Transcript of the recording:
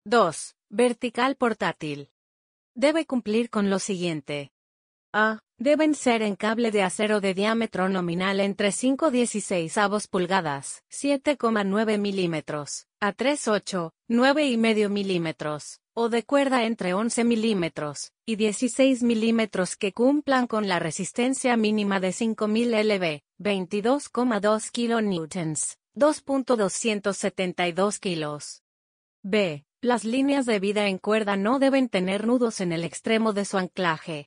2. Vertical portátil. Debe cumplir con lo siguiente. A. Deben ser en cable de acero de diámetro nominal entre 5/16 pulgadas, 7,9 milímetros, a 3/8, 9,5 milímetros, o de cuerda entre 11 milímetros y 16 milímetros que cumplan con la resistencia mínima de 5000 lb, 22,2 kilonewtons, 2.272 kilos. B. Las líneas de vida en cuerda no deben tener nudos en el extremo de su anclaje.